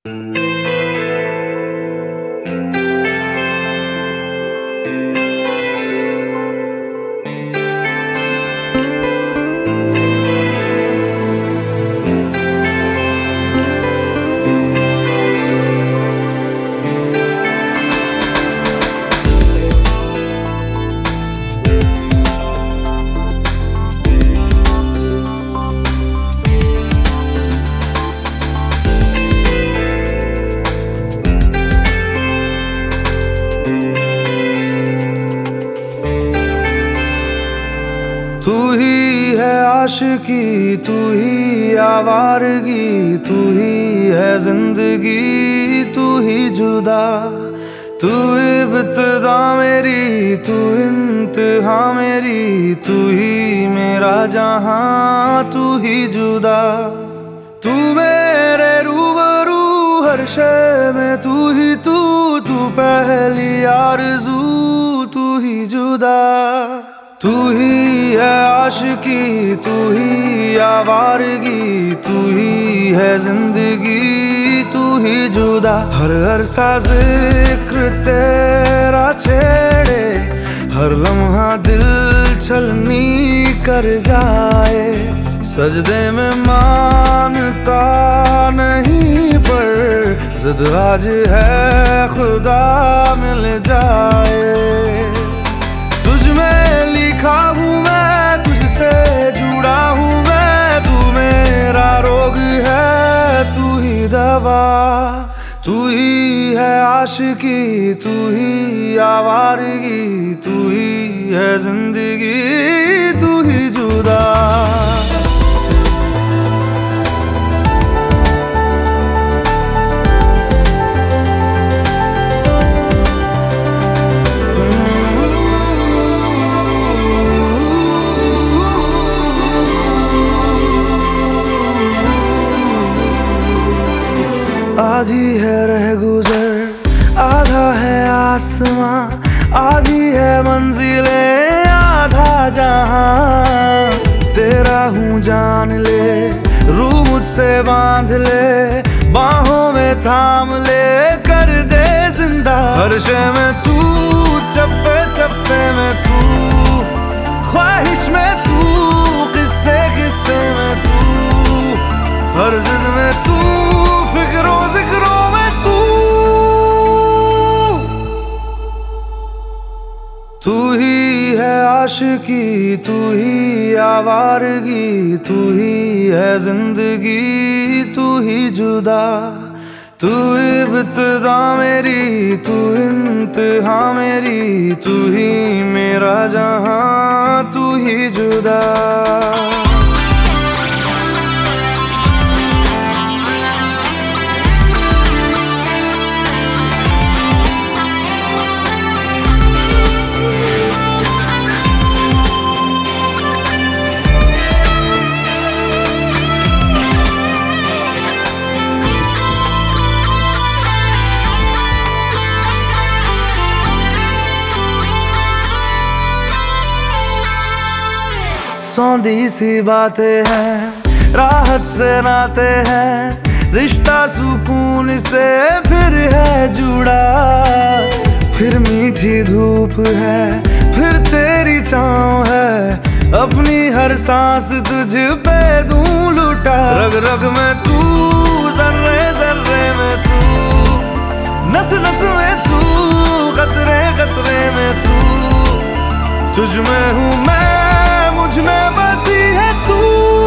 तू ही है आशिकी, तू ही आवारगी, तू ही है जिंदगी, तू ही जुदा। तू इब्तिदा मेरी, तू इंतहा मेरी, तू ही मेरा जहां, तू ही जुदा। तू मेरे रूबरू हर शय में, तू ही तू पहली आरज़ू, तू ही जुदा। तू ही है आशिकी, तू ही आवारगी, तू ही है जिंदगी, तू ही जुदा। हर सा जिक्र तेरा छेड़े, हर लम्हा दिल छलनी कर जाए। सजदे में मानता नहीं पर जिद आज है खुदा मिल जाए। तुझ में लिखा हूँ मैं, तुझसे जुड़ा हूँ मैं, तू मेरा रोग है, तू ही दवा। तू ही है आशिकी, तू ही आवारगी, तू ही है जिंदगी, तू ही जुदा। आधी है रह गुजर, आधा है आसमां, आधी है मंजिले, आधा जहां। तेरा हूँ जान ले, रूह मुझसे बांध ले, बाहों में थाम ले, कर दे जिंदा। हर शय में तू, चप्पे चप्पे में तू, ख्वाहिश में तू, किस्से किस्से में तू, हर जिद में तू, फिक्रों जिक्रों में तू। तू ही है आशिकी, तू ही आवारगी, तू ही है जिंदगी, तू ही जुदा। तू इब्तिदा मेरी, तू इंतहा मेरी, तू ही मेरा जहां, तू ही जुदा। सौंधी सी बातें हैं, राहत से नाते हैं, रिश्ता सुकून से फिर है जुड़ा। फिर मीठी धूप है, फिर तेरी छाँव है, अपनी हर सांस तुझ पे दूं लुटा। रग रग में तू, जर्रे जर्रे में तू, नस नस में तू, कतरे कतरे में तू। तुझ में हूँ मैं, मुझ में बसी है तू।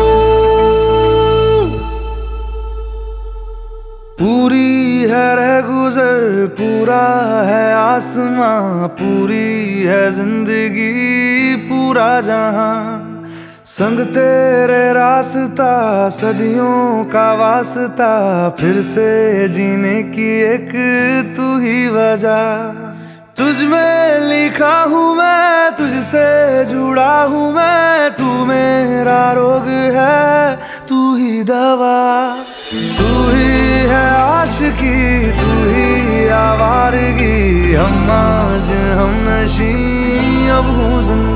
पूरी है रह गुजर, पूरा है आसमां, पूरी है जिंदगी, पूरा जहां। संग तेरे रास्ता, सदियों का वास्ता, फिर से जीने की एक तू ही वजह। तुझ में लिखा हूँ मैं, तुझसे जुड़ा हूँ मैं, तू मेरा रोग है, तू ही दवा। तू ही है आशिकी, तू ही आवारगी, हम आज हम नशी अब हूँ जिंदा।